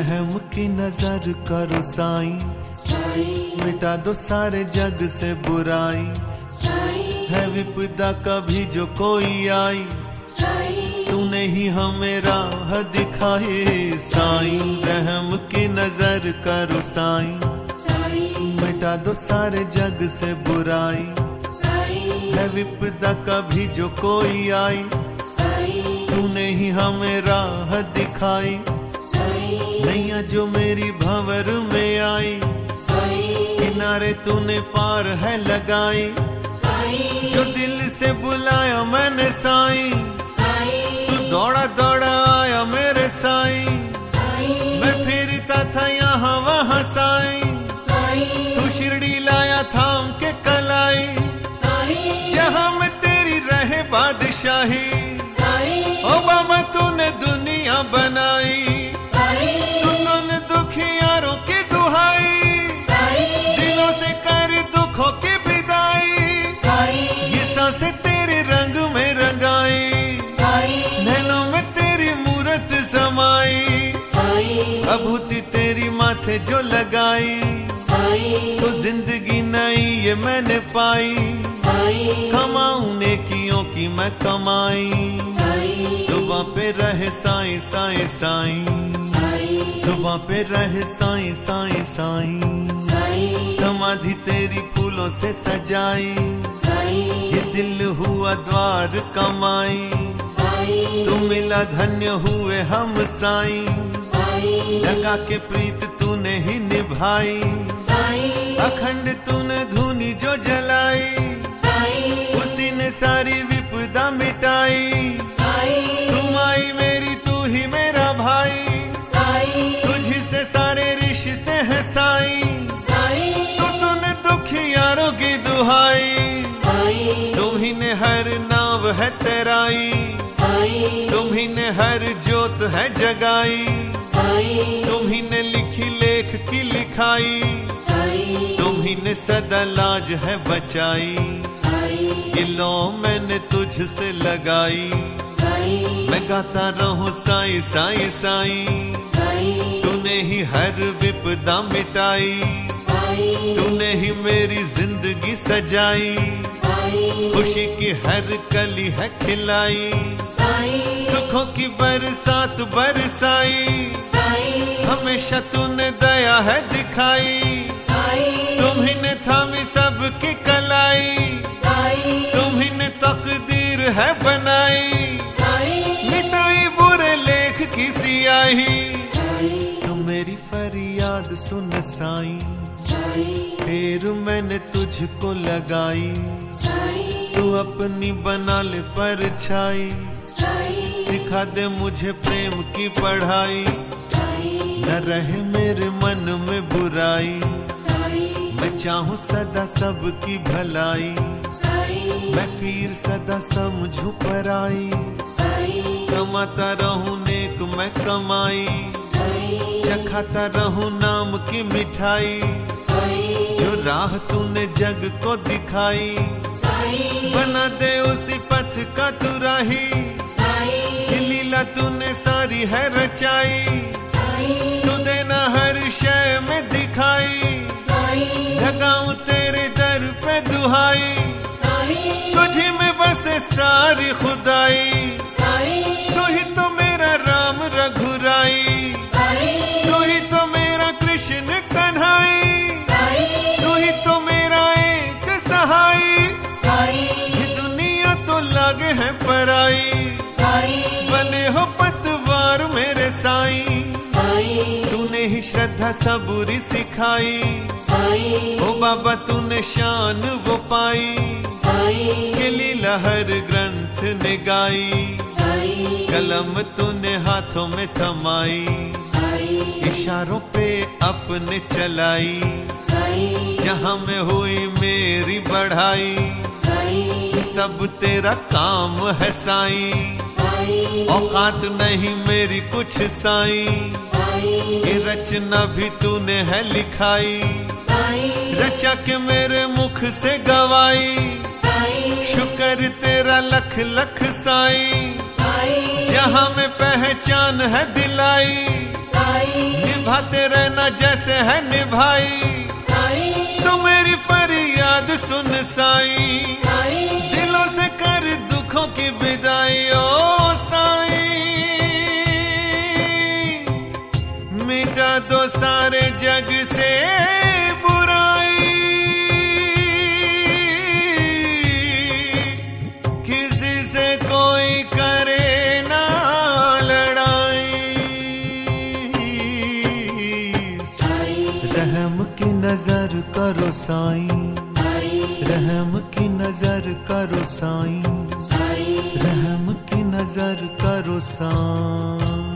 रहम की नजर करो साईं, मिटा दो सारे जग से बुराई। है विपदा कभी जो कोई आई, तूने ही हमें राह दिखाई। साईं रहम की नजर करो साईं, मिटा दो सारे जग से बुराई। है विपदा कभी जो कोई आई, तूने ही हमें राह दिखाई। नैया जो मेरी भंवर में आई, किनारे तूने पार है लगाई। जो दिल से बुलाया मैंने साईं, तू दौड़ा दौड़ा आया मेरे साईं। मैं फिरता था यहाँ वहाँ साईं, तू शिरडी लाया थाम के कलाई। जहाँ में तेरी रहे बादशाही, ओ बाबा तूने दुनिया बनाई। तू सुन दुखियारों की दुहाई, दिलों से कर दुखों की विदाई। ये सांसें तेरे रंग में रंगाई, नैनों में तेरी मूरत समाई। अभूति तेरी माथे जो लगाई, तो जिंदगी नई ये मैंने पाई। कमाऊं नेकियों की मैं कमाई, सुबह पे रहे साईं साईं साईं, सुबह पे रहे साईं साईं साईं। समाधि तेरी फूलों से सजाई, ये दिल हुआ द्वार कमाई। तू मिला धन्य हुए हम साईं, लगा के प्रीत तूने ही निभाई। अखंड तूने धुनी जो जलाई, उसी ने सारी विपदा मिटाई। तुम आई मेरी तू ही मेरा भाई, तुझी से सारे रिश्ते हैं साईं। तू सुन दुखियारों की दुहाई, तुम ही ने हर नाव है तैराई। तुम ही ने हर जोत है जगाई, तुम ही ने लिखी लेख की लिखाई। तुम ही ने सदा लाज है बचाई, ये लो मैंने तुझसे लगाई। मैं गाता रहूं साईं साईं साईं, तूने ही हर विपदा मिटाई। तूने ही मेरी जिंदगी सजाई, खुशी की हर कली है खिलाई। सुखों की बरसात बरसाई, हमेशा तूने दया है दिखाई। तुम ही ने थामी सबकी कलाई, तुम ही ने तकदीर है बनाई। मिटाई बुरे लेख की सियाही, तू मेरी फरियाद सुन साईं। फिर मैंने तुझको लगाई, तू अपनी बना ले परछाई। सिखा दे मुझे प्रेम की पढ़ाई, न रहे मेरे मन में बुराई। मैं चाहूँ सदा सबकी भलाई, मैं पीर सदा समझूं पराई। कमाता रहूं नेक मैं कमाई, चखाता रहूं नाम की मिठाई। जो राह तूने जग को दिखाई, बना दे उसी पथ का तू राही। ये लीला तूने सारी है रचाई, तू देना हर शय में दिखाई। लगाऊं तेरे दर पे दुहाई, तुझी में बसे सारी खुदाई। तू ही तो मेरा राम रघुराई, तू ही तो मेरा कृष्ण कन्हाई। तू ही तो मेरा एक सहाई, ये दुनिया तो लागे है पराई। बने हो पतवार मेरे साईं, तूने ही श्रद्धा सबूरी सिखाई। ओ बाबा तूने शान वो पाई, के लीला हर ग्रंथ ने गाई। कलम तूने हाथों में थमाई, इशारों पे अपने चलाई। जहाँ में हुई मेरी बढ़ाई, सब तेरा काम है साईं। औकात नहीं मेरी कुछ साईं, ये रच रचना भी तूने है लिखाई, रचा के मेरे मुख से गवाई। शुक्र तेरा लख लख साईं, जहां में पहचान है दिलाई। निभाते रहना जैसे है निभाई, तो मेरी फरियाद सुन साईं। दिलों से कर दुखों की विदाई ओ साईं। मिटा दो सारे जग से बुराई, किसी से कोई करे ना लड़ाई। रहम की नजर करो साईं, रहम की नजर करो साईं, रहम की नजर करो साईं।